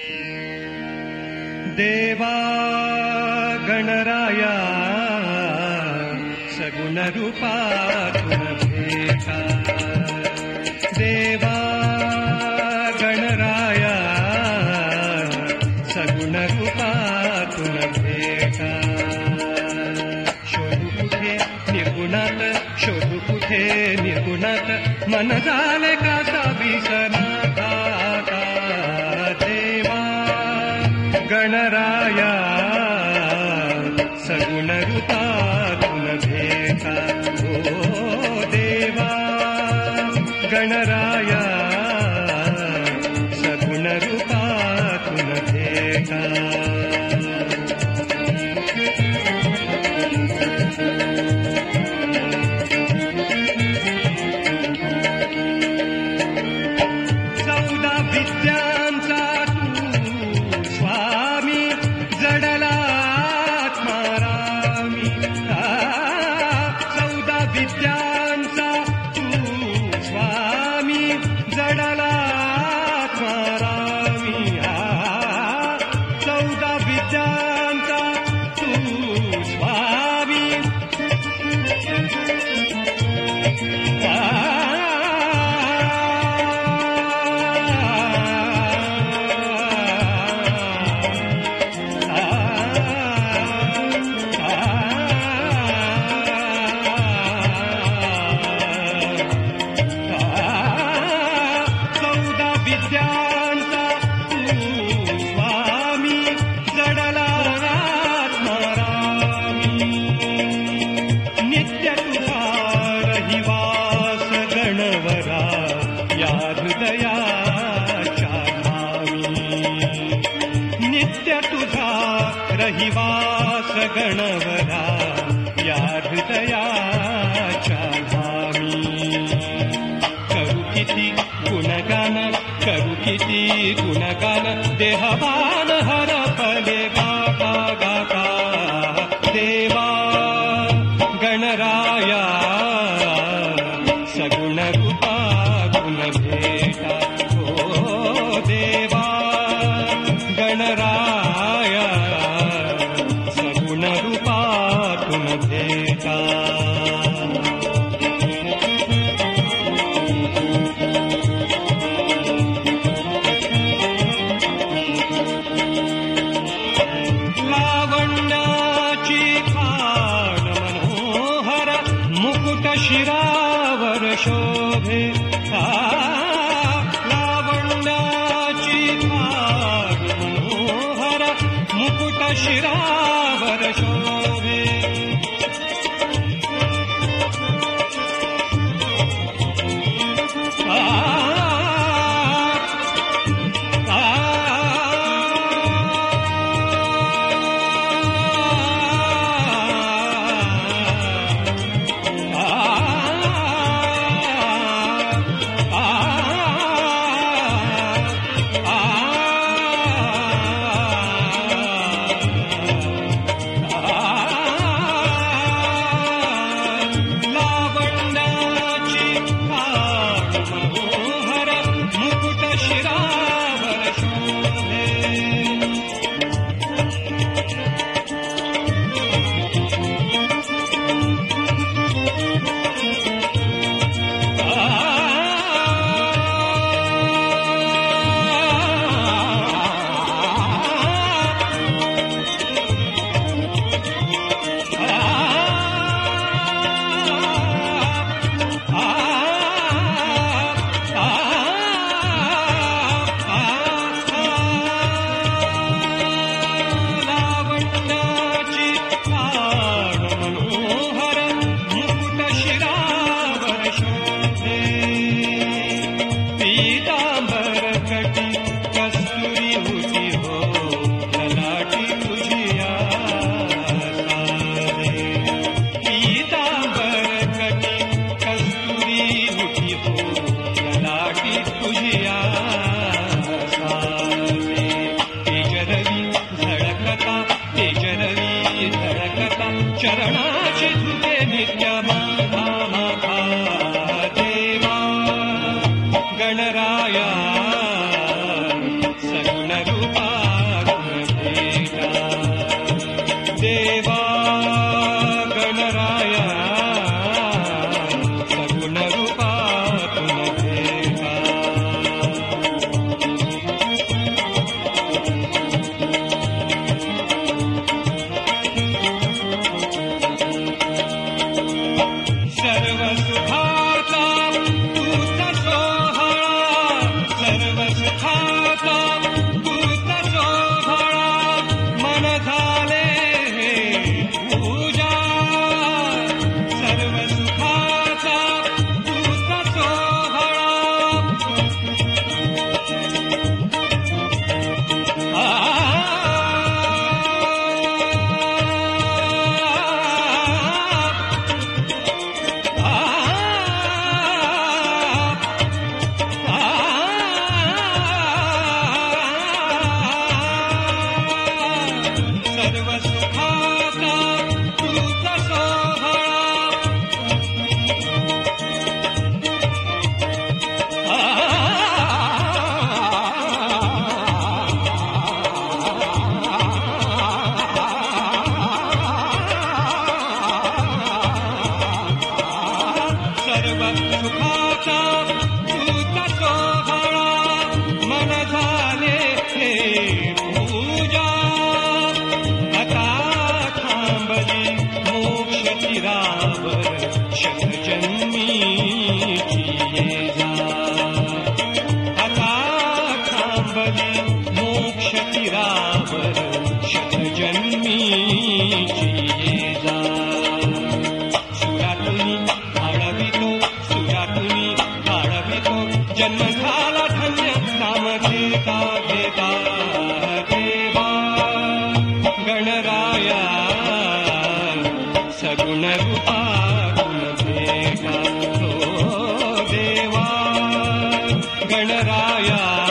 ದೇವಾ ಗಣರಾಯ ಸಗುಣ ರೂಪ ತುನಭೇಟ ದೇವಾ ಗಣರಾಯ ಸಗುಣ ರೂಪ ತುನಭೇಟ शोधू कुठे निर्गुणात शोधू कुठे निर्गुणात मन झाले का विसना देवा गणराया सगुण रूपातून भेटा ओ देवा गणराया सगुण रूपातून भेटा रहिवास गणवरा या हृदयाच्या धामी करू किती गुणगान करू किती गुणगान देहभान हरपले गाता गाता देवा गणराया सगुण रूपा गुण भेटा ओ देवा गणराया सगुण रूपातून भेटा लावण्याची खाण मनोहर मुकुट शिरावर शोभे लावण्याची खाण मनोहर मुकुट शिरावर शोभे चरणाची धुते नित्य माथा माथा देवा गणराया सगुण रूपा धन्य नाम घेता घेता देवा गणराया सगुण रूपा गुण भेटा हो देवा गणराया